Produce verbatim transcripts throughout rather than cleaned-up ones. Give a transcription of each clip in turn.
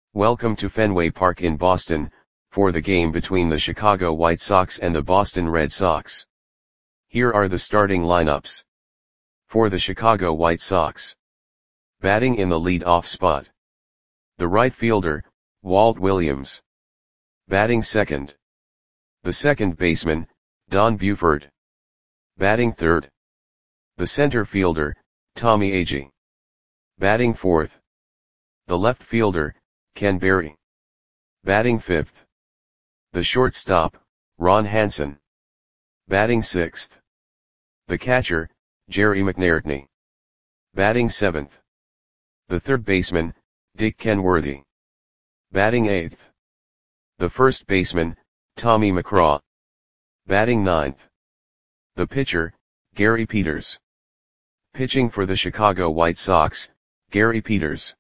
Welcome to Fenway Park in Boston, for the game between the Chicago White Sox and the Boston Red Sox. Here are the starting lineups. For the Chicago White Sox. Batting in the lead-off spot. The right fielder, Walt Williams. Batting second. The second baseman, Don Buford. Batting third. The center fielder, Tommy Agee. Batting fourth. The left fielder, Ken Berry. Batting fifth. The shortstop, Ron Hansen. Batting sixth. The catcher, Jerry McNairtney. Batting seventh. The third baseman, Dick Kenworthy. Batting eighth. The first baseman, Tommy McCraw. Batting ninth. The pitcher, Gary Peters. Pitching for the Chicago White Sox, Gary Peters.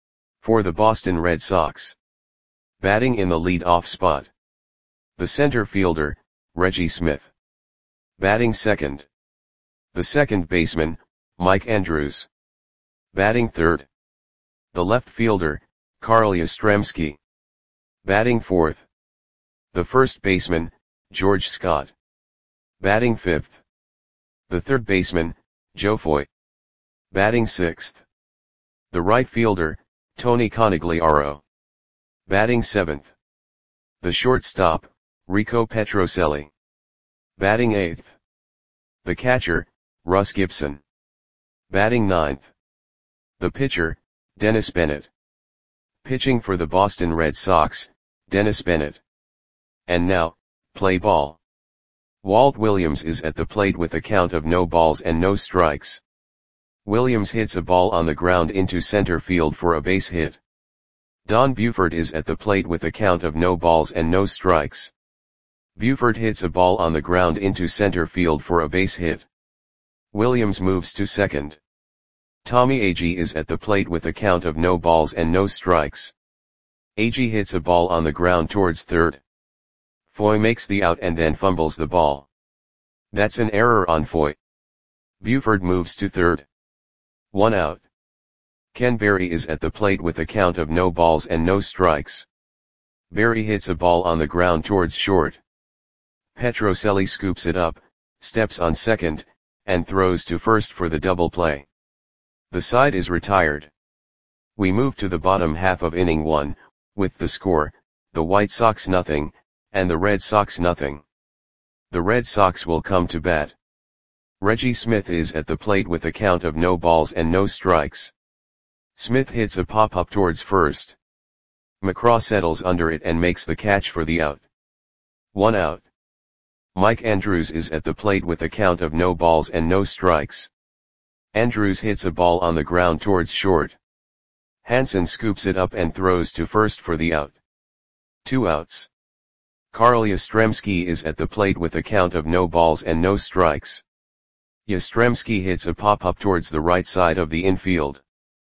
For the Boston Red Sox. Batting in the lead-off spot. The center fielder, Reggie Smith. Batting second. The second baseman, Mike Andrews. Batting third. The left fielder, Carl Yastrzemski. Batting fourth. The first baseman, George Scott. Batting fifth. The third baseman, Joe Foy. Batting sixth. The right fielder, Tony Conigliaro. Batting seventh. The shortstop, Rico Petrocelli. Batting eighth. The catcher, Russ Gibson. Batting ninth. The pitcher, Dennis Bennett. Pitching for the Boston Red Sox, Dennis Bennett. And now, play ball. Walt Williams is at the plate with a count of no balls and no strikes. Williams hits a ball on the ground into center field for a base hit. Don Buford is at the plate with a count of no balls and no strikes. Buford hits a ball on the ground into center field for a base hit. Williams moves to second. Tommy Agee is at the plate with a count of no balls and no strikes. Agee hits a ball on the ground towards third. Foy makes the out and then fumbles the ball. That's an error on Foy. Buford moves to third. One out. Ken Berry is at the plate with a count of no balls and no strikes. Berry hits a ball on the ground towards short. Petrocelli scoops it up, steps on second, and throws to first for the double play. The side is retired. We move to the bottom half of inning one, with the score, the White Sox nothing, and the Red Sox nothing. The Red Sox will come to bat. Reggie Smith is at the plate with a count of no balls and no strikes. Smith hits a pop-up towards first. McCraw settles under it and makes the catch for the out. One out. Mike Andrews is at the plate with a count of no balls and no strikes. Andrews hits a ball on the ground towards short. Hansen scoops it up and throws to first for the out. Two outs. Carl Yastrzemski is at the plate with a count of no balls and no strikes. Yastrzemski hits a pop-up towards the right side of the infield.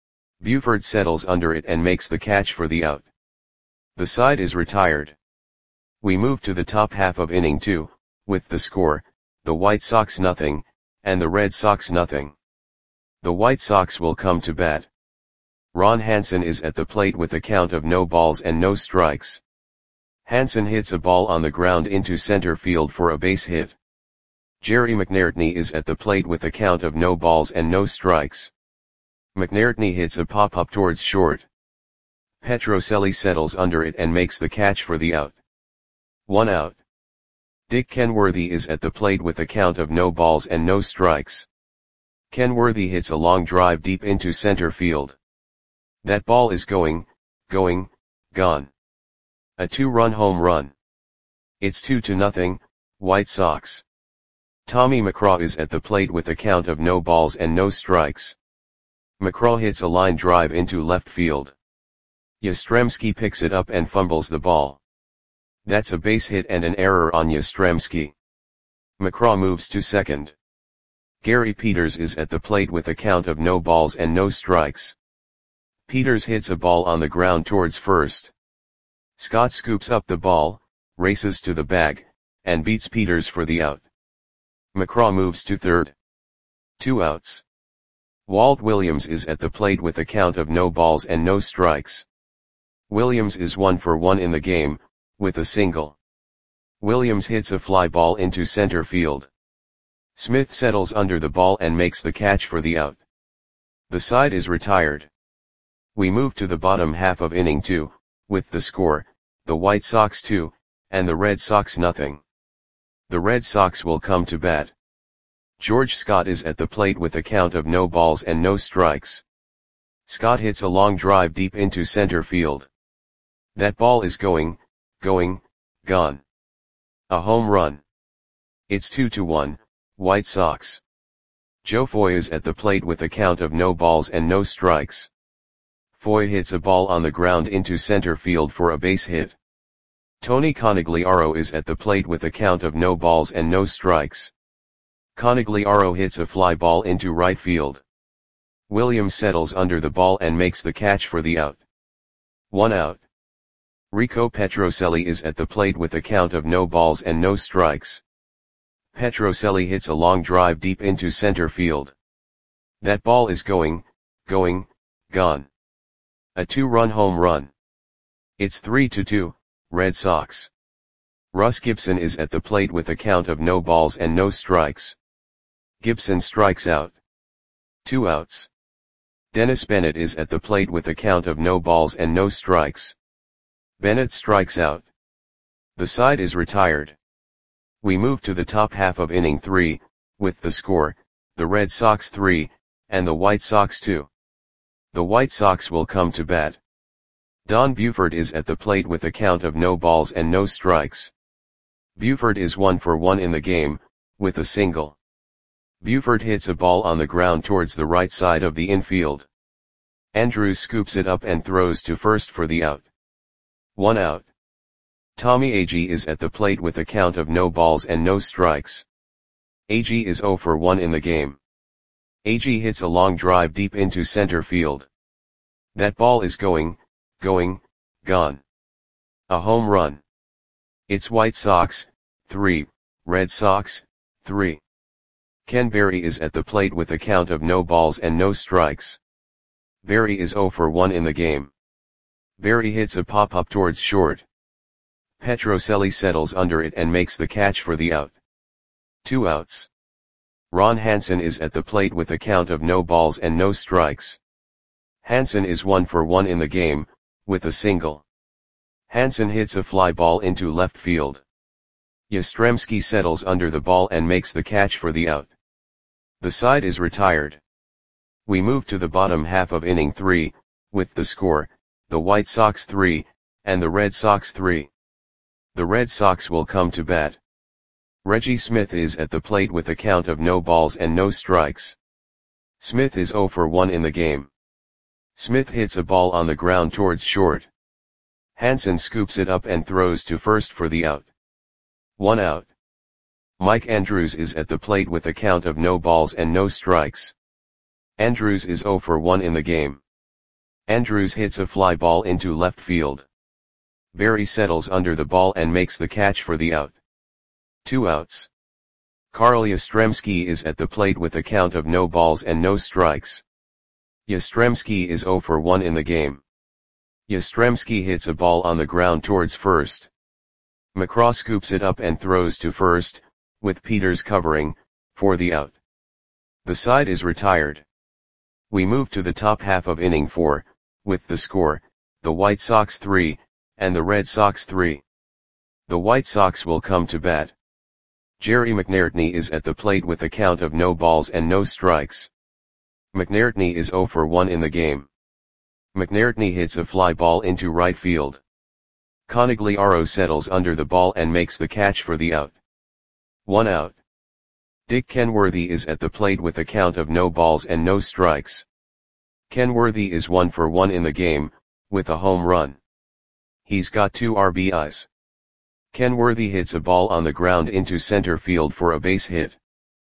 Buford settles under it and makes the catch for the out. The side is retired. We move to the top half of inning two, with the score, the White Sox nothing, and the Red Sox nothing. The White Sox will come to bat. Ron Hansen is at the plate with a count of no balls and no strikes. Hansen hits a ball on the ground into center field for a base hit. Jerry McNairtney is at the plate with a count of no balls and no strikes. McNairtney hits a pop-up towards short. Petrocelli settles under it and makes the catch for the out. One out. Dick Kenworthy is at the plate with a count of no balls and no strikes. Kenworthy hits a long drive deep into center field. That ball is going, going, gone. A two-run home run. It's two to nothing, White Sox. Tommy McCraw is at the plate with a count of no balls and no strikes. McCraw hits a line drive into left field. Yastrzemski picks it up and fumbles the ball. That's a base hit and an error on Yastrzemski. McCraw moves to second. Gary Peters is at the plate with a count of no balls and no strikes. Peters hits a ball on the ground towards first. Scott scoops up the ball, races to the bag, and beats Peters for the out. McCraw moves to third. Two outs. Walt Williams is at the plate with a count of no balls and no strikes. Williams is one for one in the game, with a single. Williams hits a fly ball into center field. Smith settles under the ball and makes the catch for the out. The side is retired. We move to the bottom half of inning two, with the score, the White Sox two, and the Red Sox nothing. The Red Sox will come to bat. George Scott is at the plate with a count of no balls and no strikes. Scott hits a long drive deep into center field. That ball is going, going, gone. A home run. It's two to one, White Sox. Joe Foy is at the plate with a count of no balls and no strikes. Foy hits a ball on the ground into center field for a base hit. Tony Conigliaro is at the plate with a count of no balls and no strikes. Conigliaro hits a fly ball into right field. Williams settles under the ball and makes the catch for the out. One out. Rico Petrocelli is at the plate with a count of no balls and no strikes. Petrocelli hits a long drive deep into center field. That ball is going, going, gone. A two-run home run. It's three to two, Red Sox. Russ Gibson is at the plate with a count of no balls and no strikes. Gibson strikes out. Two outs. Dennis Bennett is at the plate with a count of no balls and no strikes. Bennett strikes out. The side is retired. We move to the top half of inning three, with the score, the Red Sox three, and the White Sox two. The White Sox will come to bat. Don Buford is at the plate with a count of no balls and no strikes. Buford is one for one in the game, with a single. Buford hits a ball on the ground towards the right side of the infield. Andrews scoops it up and throws to first for the out. One out. Tommy Agee is at the plate with a count of no balls and no strikes. Agee is zero for one in the game. Agee hits a long drive deep into center field. That ball is going, going, gone. A home run. It's White Sox, three, Red Sox, three. Ken Berry is at the plate with a count of no balls and no strikes. Berry is zero for one in the game. Berry hits a pop-up towards short. Petrocelli settles under it and makes the catch for the out. Two outs. Ron Hansen is at the plate with a count of no balls and no strikes. Hansen is one for one in the game, with a single. Hansen hits a fly ball into left field. Yastrzemski settles under the ball and makes the catch for the out. The side is retired. We move to the bottom half of inning three, with the score, the White Sox three, and the Red Sox three. The Red Sox will come to bat. Reggie Smith is at the plate with a count of no balls and no strikes. Smith is zero for one in the game. Smith hits a ball on the ground towards short. Hansen scoops it up and throws to first for the out. One out. Mike Andrews is at the plate with a count of no balls and no strikes. Andrews is zero for one in the game. Andrews hits a fly ball into left field. Berry settles under the ball and makes the catch for the out. Two outs. Carl Yastrzemski is at the plate with a count of no balls and no strikes. Yastrzemski is zero for one in the game. Yastrzemski hits a ball on the ground towards first. McCraw scoops it up and throws to first, with Peters covering, for the out. The side is retired. We move to the top half of inning four, with the score, the White Sox three, and the Red Sox three. The White Sox will come to bat. Jerry McNairtney is at the plate with a count of no balls and no strikes. McNairtney is zero for one in the game. McNairtney hits a fly ball into right field. Conigliaro settles under the ball and makes the catch for the out. One out. Dick Kenworthy is at the plate with a count of no balls and no strikes. Kenworthy is one for one in the game, with a home run. He's got two R B Is. Kenworthy hits a ball on the ground into center field for a base hit.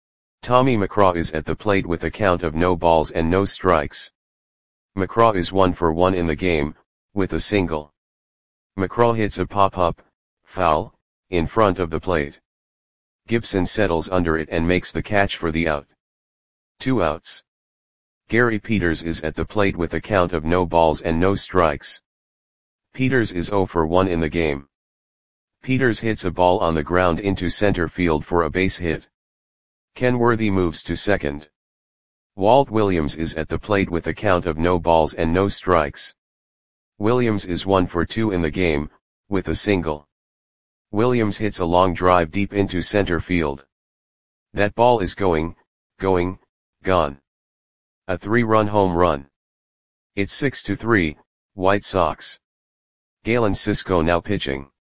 Tommy McCraw is at the plate with a count of no balls and no strikes. McCraw is one for one in the game, with a single. McCraw hits a pop-up, foul, in front of the plate. Gibson settles under it and makes the catch for the out. Two outs. Gary Peters is at the plate with a count of no balls and no strikes. Peters is zero for one in the game. Peters hits a ball on the ground into center field for a base hit. Ken Worthy moves to second. Walt Williams is at the plate with a count of no balls and no strikes. Williams is one for two in the game, with a single. Williams hits a long drive deep into center field. That ball is going, going, gone. A three-run home run. It's six to three, White Sox. Galen Cisco now pitching.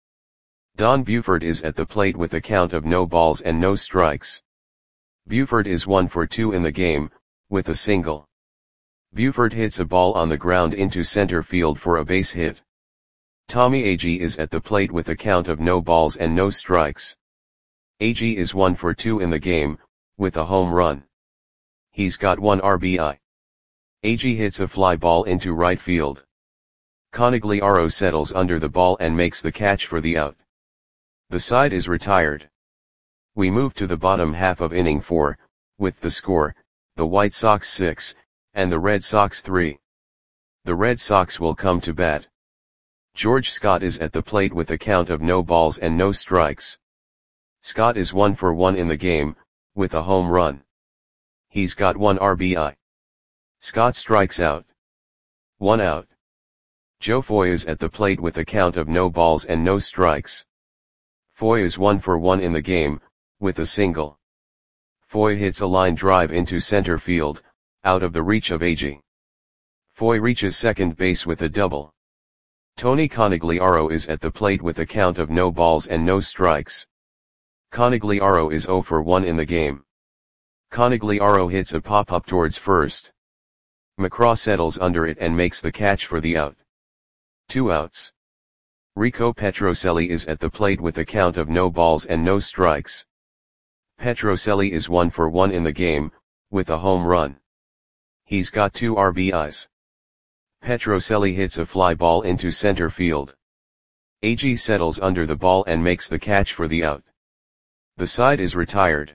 Don Buford is at the plate with a count of no balls and no strikes. Buford is one for two in the game, with a single. Buford hits a ball on the ground into center field for a base hit. Tommy Agee is at the plate with a count of no balls and no strikes. Agee is one for two in the game, with a home run. He's got one R B I. Agee hits a fly ball into right field. Conigliaro settles under the ball and makes the catch for the out. The side is retired. We move to the bottom half of inning four, with the score, the White Sox six, and the Red Sox three. The Red Sox will come to bat. George Scott is at the plate with a count of no balls and no strikes. Scott is one for one in the game, with a home run. He's got one R B I. Scott strikes out. One out. Joe Foy is at the plate with a count of no balls and no strikes. Foy is one for one in the game, with a single. Foy hits a line drive into center field, out of the reach of Agee. Foy reaches second base with a double. Tony Conigliaro is at the plate with a count of no balls and no strikes. Conigliaro is zero for one in the game. Conigliaro hits a pop-up towards first. McCraw settles under it and makes the catch for the out. Two outs. Rico Petrocelli is at the plate with a count of no balls and no strikes. Petrocelli is one for one in the game, with a home run. He's got two R B Is. Petrocelli hits a fly ball into center field. Agee settles under the ball and makes the catch for the out. The side is retired.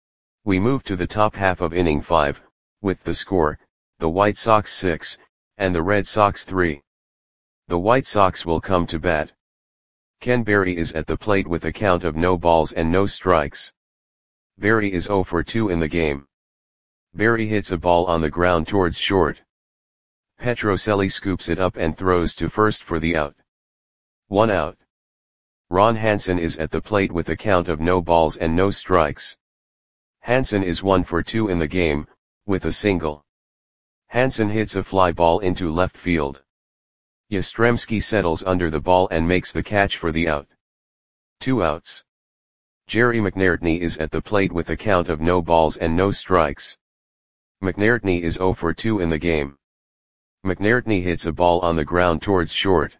We move to the top half of inning five, with the score, the White Sox six, and the Red Sox three. The White Sox will come to bat. Ken Berry is at the plate with a count of no balls and no strikes. Berry is zero for two in the game. Berry hits a ball on the ground towards short. Petrocelli scoops it up and throws to first for the out. One out. Ron Hansen is at the plate with a count of no balls and no strikes. Hansen is one for two in the game, with a single. Hansen hits a fly ball into left field. Yastrzemski settles under the ball and makes the catch for the out. Two outs. Jerry McNairtney is at the plate with a count of no balls and no strikes. McNairtney is zero for two in the game. McNairtney hits a ball on the ground towards short.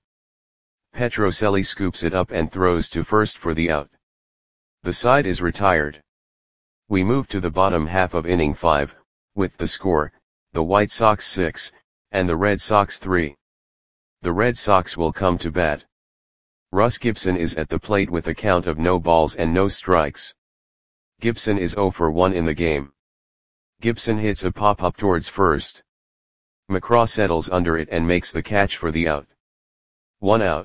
Petrocelli scoops it up and throws to first for the out. The side is retired. We move to the bottom half of inning five, with the score, the White Sox six, and the Red Sox three. The Red Sox will come to bat. Russ Gibson is at the plate with a count of no balls and no strikes. Gibson is zero for one in the game. Gibson hits a pop-up towards first. McCraw settles under it and makes the catch for the out. One out.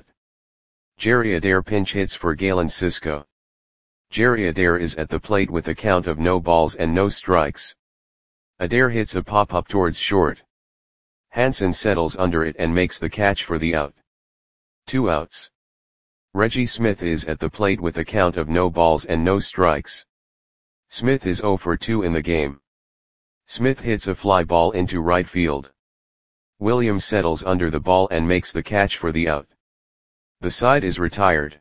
Jerry Adair pinch hits for Galen Cisco. Jerry Adair is at the plate with a count of no balls and no strikes. Adair hits a pop-up towards short. Hansen settles under it and makes the catch for the out. Two outs. Reggie Smith is at the plate with a count of no balls and no strikes. Smith is zero for two in the game. Smith hits a fly ball into right field. Williams settles under the ball and makes the catch for the out. The side is retired.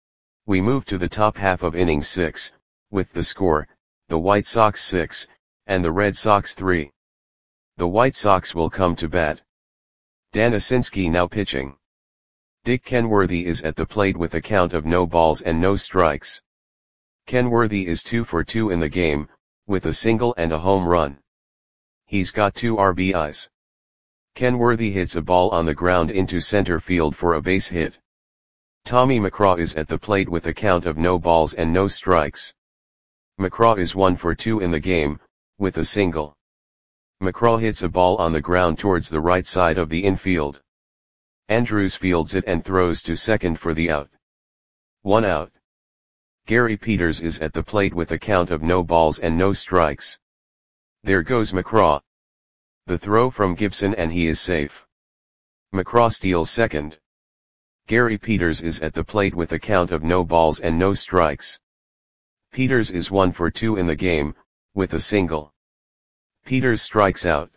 We move to the top half of inning six, with the score, the White Sox six, and the Red Sox three. The White Sox will come to bat. Dan Asinski now pitching. Dick Kenworthy is at the plate with a count of no balls and no strikes. Kenworthy is two for two in the game, with a single and a home run. He's got two R B Is. Kenworthy hits a ball on the ground into center field for a base hit. Tommy McCraw is at the plate with a count of no balls and no strikes. McCraw is one for two in the game, with a single. McCraw hits a ball on the ground towards the right side of the infield. Andrews fields it and throws to second for the out. One out. Gary Peters is at the plate with a count of no balls and no strikes. There goes McCraw. The throw from Gibson and he is safe. McCraw steals second. Gary Peters is at the plate with a count of no balls and no strikes. Peters is one for two in the game, with a single. Peters strikes out.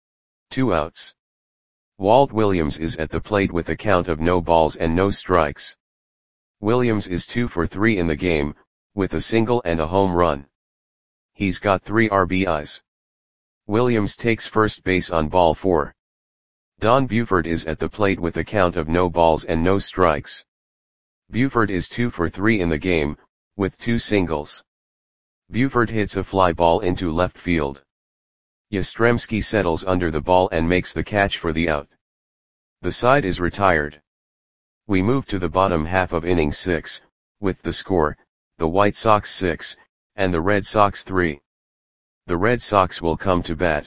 Two outs. Walt Williams is at the plate with a count of no balls and no strikes. Williams is two for three in the game, with a single and a home run. He's got three R B Is. Williams takes first base on ball four. Don Buford is at the plate with a count of no balls and no strikes. Buford is two for three in the game, with two singles. Buford hits a fly ball into left field. Yastrzemski settles under the ball and makes the catch for the out. The side is retired. We move to the bottom half of inning six, with the score, the White Sox six, and the Red Sox three. The Red Sox will come to bat.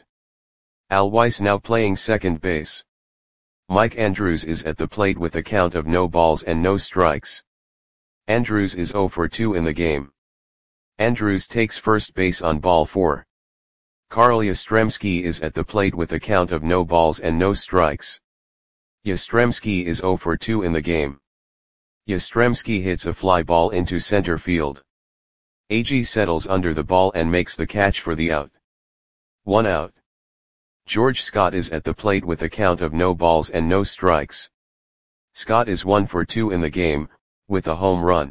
Al Weiss now playing second base. Mike Andrews is at the plate with a count of no balls and no strikes. Andrews is zero for two in the game. Andrews takes first base on ball four. Carl Yastrzemski is at the plate with a count of no balls and no strikes. Yastrzemski is zero for two in the game. Yastrzemski hits a fly ball into center field. Agee settles under the ball and makes the catch for the out. One out. George Scott is at the plate with a count of no balls and no strikes. Scott is one for two in the game, with a home run.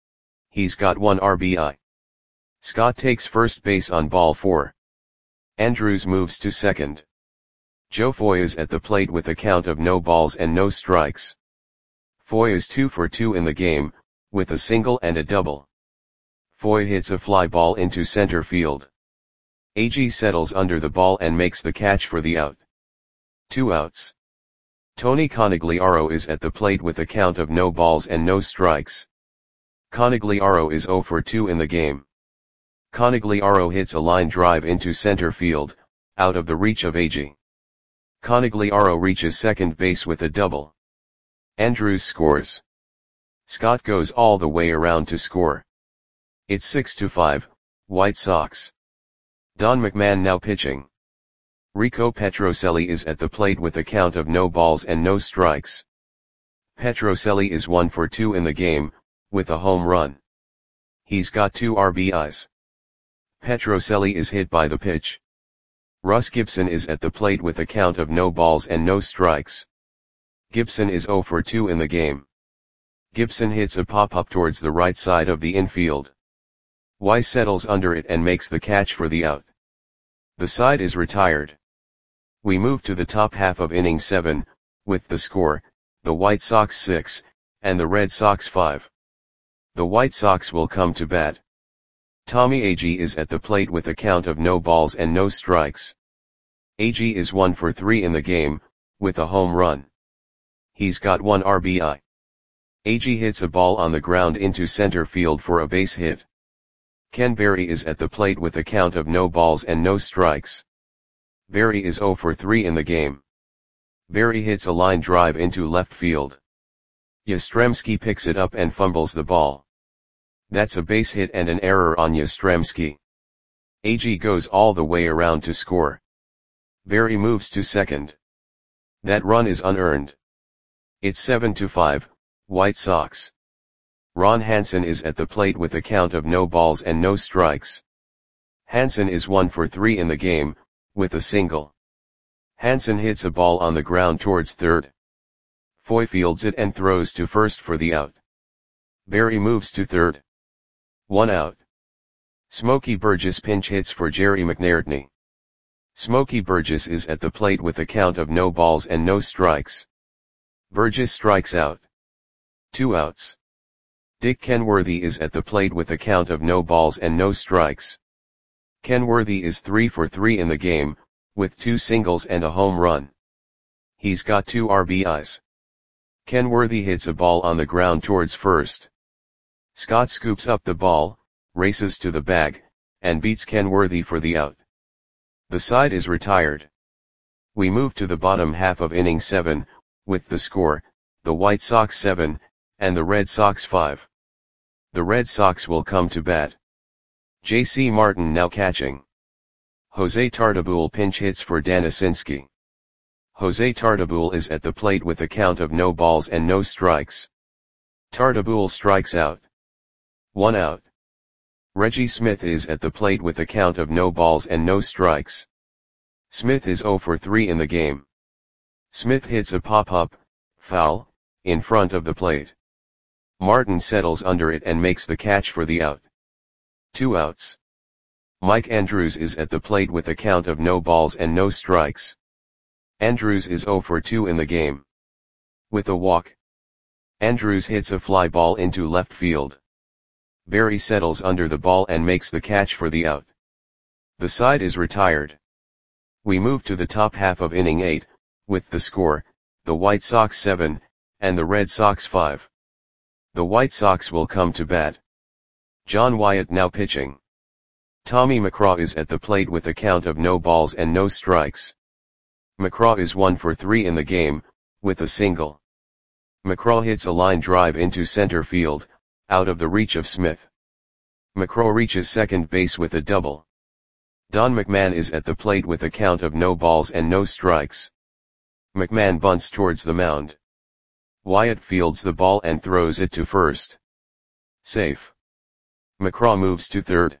He's got one R B I. Scott takes first base on ball four. Andrews moves to second. Joe Foy is at the plate with a count of no balls and no strikes. Foy is two for two in the game, with a single and a double. Foy hits a fly ball into center field. Agee settles under the ball and makes the catch for the out. Two outs. Tony Conigliaro is at the plate with a count of no balls and no strikes. Conigliaro is zero for two in the game. Conigliaro hits a line drive into center field, out of the reach of Agee. Conigliaro reaches second base with a double. Andrews scores. Scott goes all the way around to score. It's six to five, White Sox. Don McMahon now pitching. Rico Petrocelli is at the plate with a count of no balls and no strikes. Petrocelli is one for two in the game, with a home run. He's got two R B Is. Petrocelli is hit by the pitch. Russ Gibson is at the plate with a count of no balls and no strikes. Gibson is zero for two in the game. Gibson hits a pop-up towards the right side of the infield. Weiss settles under it and makes the catch for the out. The side is retired. We move to the top half of inning seven, with the score, the White Sox six, and the Red Sox five. The White Sox will come to bat. Tommy Agee is at the plate with a count of no balls and no strikes. Agee is one for three in the game, with a home run. He's got one R B I. Agee hits a ball on the ground into center field for a base hit. Ken Berry is at the plate with a count of no balls and no strikes. Berry is zero for three in the game. Berry hits a line drive into left field. Yastrzemski picks it up and fumbles the ball. That's a base hit and an error on Yastrzemski. Agee goes all the way around to score. Berry moves to second. That run is unearned. It's seven to five, White Sox. Ron Hansen is at the plate with a count of no balls and no strikes. Hansen is one for three in the game, with a single. Hansen hits a ball on the ground towards third. Foy fields it and throws to first for the out. Berry moves to third. One out. Smokey Burgess pinch hits for Jerry McNairtney. Smokey Burgess is at the plate with a count of no balls and no strikes. Burgess strikes out. Two outs. Dick Kenworthy is at the plate with a count of no balls and no strikes. Kenworthy is three for three in the game, with two singles and a home run. He's got two R B Is. Kenworthy hits a ball on the ground towards first. Scott scoops up the ball, races to the bag, and beats Kenworthy for the out. The side is retired. We move to the bottom half of inning seven, with the score, the White Sox seven, and the Red Sox five. The Red Sox will come to bat. J C Martin now catching. Jose Tartabull pinch hits for Dan Asinski. Jose Tartabull is at the plate with a count of no balls and no strikes. Tartabull strikes out. One out. Reggie Smith is at the plate with a count of no balls and no strikes. Smith is zero for three in the game. Smith hits a pop-up, foul, in front of the plate. Martin settles under it and makes the catch for the out. Two outs. Mike Andrews is at the plate with a count of no balls and no strikes. Andrews is zero for two in the game. With a walk. Andrews hits a fly ball into left field. Berry settles under the ball and makes the catch for the out. The side is retired. We move to the top half of inning eight, with the score, the White Sox seven, and the Red Sox five. The White Sox will come to bat. John Wyatt now pitching. Tommy McCraw is at the plate with a count of no balls and no strikes. McCraw is one for three in the game, with a single. McCraw hits a line drive into center field, out of the reach of Smith. McCraw reaches second base with a double. Don McMahon is at the plate with a count of no balls and no strikes. McMahon bunts towards the mound. Wyatt fields the ball and throws it to first. Safe. McCraw moves to third.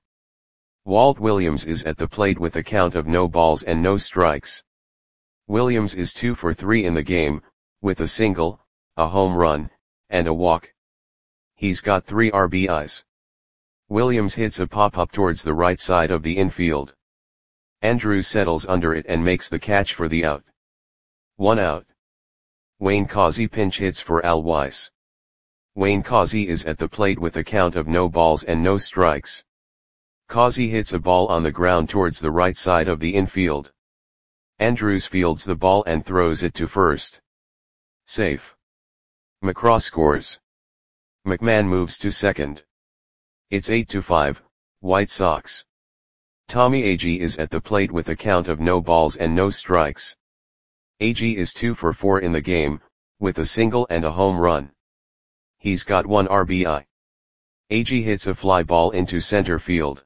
Walt Williams is at the plate with a count of no balls and no strikes. Williams is two for three in the game, with a single, a home run, and a walk. He's got three R B Is. Williams hits a pop-up towards the right side of the infield. Andrews settles under it and makes the catch for the out. One out. Wayne Causey pinch hits for Al Weiss. Wayne Causey is at the plate with a count of no balls and no strikes. Causey hits a ball on the ground towards the right side of the infield. Andrews fields the ball and throws it to first. Safe. McCraw scores. McMahon moves to second. It's eight to five, White Sox. Tommy Agee is at the plate with a count of no balls and no strikes. Agee is two for four in the game, with a single and a home run. He's got one R B I. Agee hits a fly ball into center field.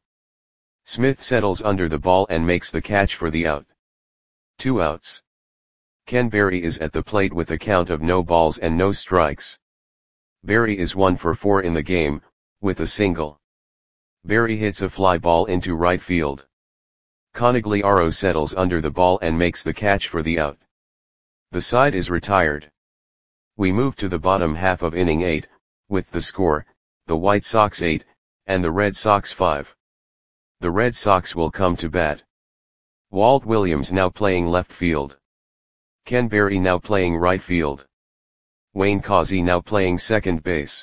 Smith settles under the ball and makes the catch for the out. Two outs. Ken Berry is at the plate with a count of no balls and no strikes. Berry is one for four in the game, with a single. Berry hits a fly ball into right field. Conigliaro settles under the ball and makes the catch for the out. The side is retired. We move to the bottom half of inning eight, with the score, the White Sox eight, and the Red Sox five. The Red Sox will come to bat. Walt Williams now playing left field. Ken Berry now playing right field. Wayne Causey now playing second base.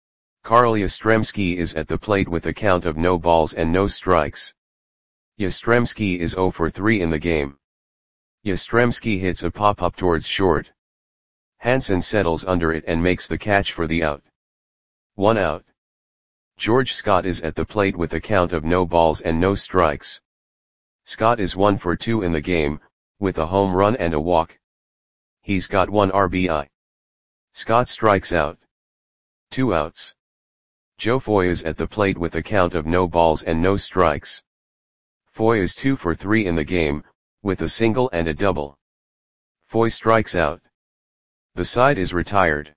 Carl Yastrzemski is at the plate with a count of no balls and no strikes. Yastrzemski is zero for three in the game. Yastrzemski hits a pop-up towards short. Hansen settles under it and makes the catch for the out. One out. George Scott is at the plate with a count of no balls and no strikes. Scott is one for two in the game, with a home run and a walk. He's got one R B I. Scott strikes out. Two outs. Joe Foy is at the plate with a count of no balls and no strikes. Foy is two for three in the game, with a single and a double. Foy strikes out. The side is retired.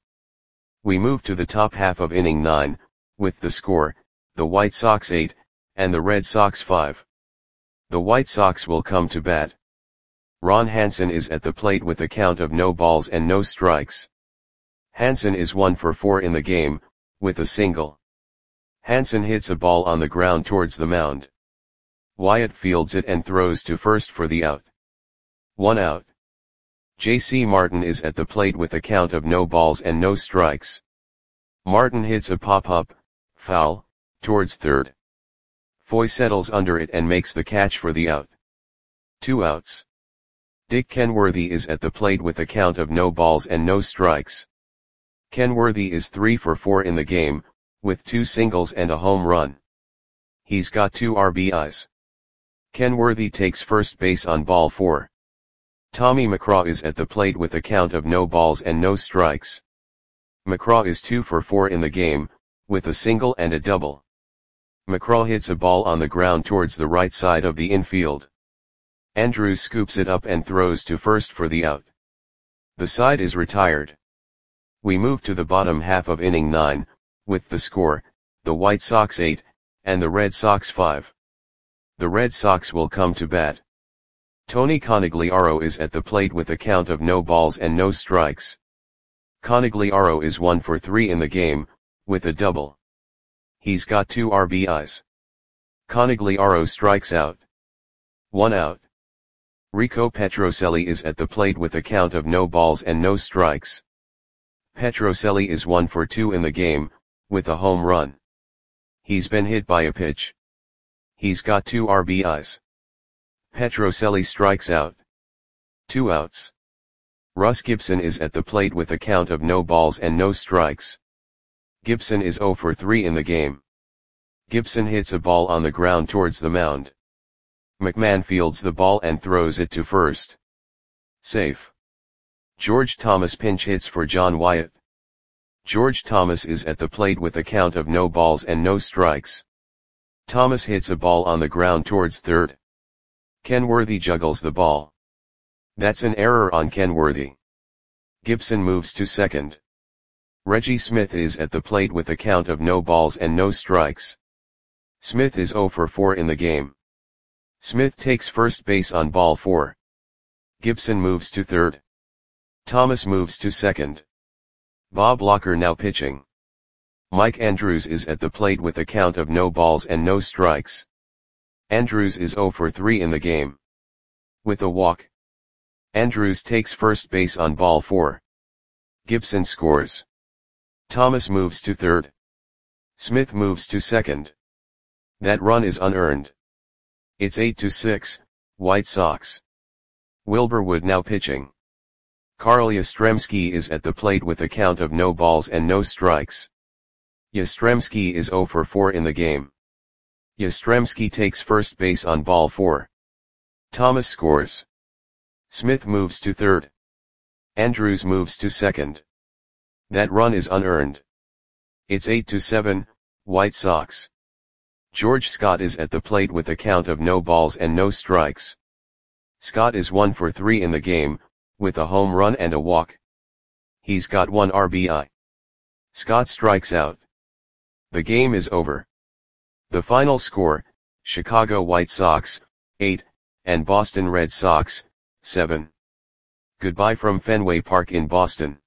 We move to the top half of inning nine, with the score, the White Sox eight, and the Red Sox five. The White Sox will come to bat. Ron Hansen is at the plate with a count of no balls and no strikes. Hansen is one for four in the game, with a single. Hansen hits a ball on the ground towards the mound. Wyatt fields it and throws to first for the out. One out. J C Martin is at the plate with a count of no balls and no strikes. Martin hits a pop-up, foul, towards third. Foy settles under it and makes the catch for the out. Two outs. Dick Kenworthy is at the plate with a count of no balls and no strikes. Kenworthy is three for four in the game, with two singles and a home run. He's got two R B Is. Kenworthy takes first base on ball four. Tommy McGraw is at the plate with a count of no balls and no strikes. McGraw is two for four in the game, with a single and a double. McGraw hits a ball on the ground towards the right side of the infield. Andrews scoops it up and throws to first for the out. The side is retired. We move to the bottom half of inning nine, with the score, the White Sox eight, and the Red Sox five. The Red Sox will come to bat. Tony Conigliaro is at the plate with a count of no balls and no strikes. Conigliaro is one for three in the game, with a double. He's got two R B Is. Conigliaro strikes out. One out. Rico Petrocelli is at the plate with a count of no balls and no strikes. Petrocelli is one for two in the game, with a home run. He's been hit by a pitch. He's got two R B Is. Petrocelli strikes out. Two outs. Russ Gibson is at the plate with a count of no balls and no strikes. Gibson is zero for three in the game. Gibson hits a ball on the ground towards the mound. McMahon fields the ball and throws it to first. Safe. George Thomas pinch hits for John Wyatt. George Thomas is at the plate with a count of no balls and no strikes. Thomas hits a ball on the ground towards third. Kenworthy juggles the ball. That's an error on Kenworthy. Gibson moves to second. Reggie Smith is at the plate with a count of no balls and no strikes. Smith is zero for four in the game. Smith takes first base on ball four. Gibson moves to third. Thomas moves to second. Bob Locker now pitching. Mike Andrews is at the plate with a count of no balls and no strikes. Andrews is zero for three in the game. With a walk. Andrews takes first base on ball four. Gibson scores. Thomas moves to third. Smith moves to second. That run is unearned. It's eight to six, White Sox. Wilbur Wood now pitching. Carl Yastrzemski is at the plate with a count of no balls and no strikes. Yastrzemski is zero for four in the game. Yastrzemski takes first base on ball four. Thomas scores. Smith moves to third. Andrews moves to second. That run is unearned. It's eight to seven, White Sox. George Scott is at the plate with a count of no balls and no strikes. Scott is one for three in the game, with a home run and a walk. He's got one R B I. Scott strikes out. The game is over. The final score, Chicago White Sox, eight, and Boston Red Sox, seven. Goodbye from Fenway Park in Boston.